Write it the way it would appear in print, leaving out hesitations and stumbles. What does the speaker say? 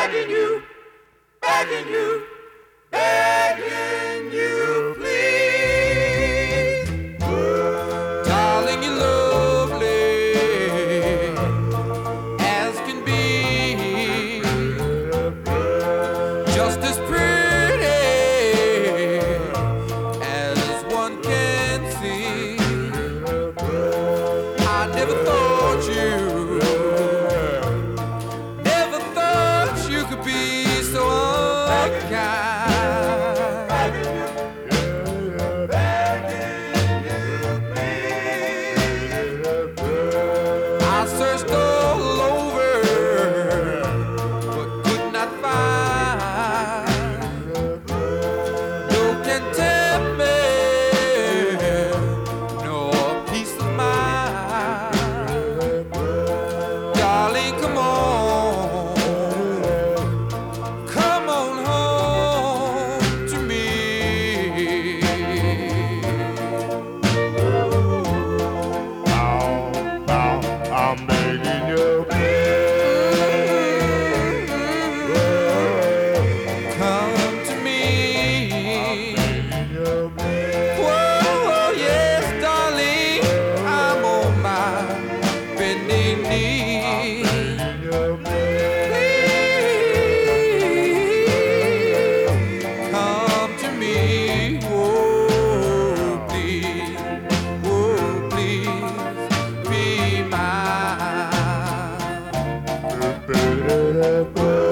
begging you, begging you, begging you, please. Darling, you're lovely as can be, just as pretty as one can see. I never thought you could be so unkind. I searched all over, but could not find no contentment, no peace of mind. Darling, come on home to me. I'm begging you, Come to me. Whoa, yes, darling, I'm on my bending knee. Please, come to me. Oh, please, be mine.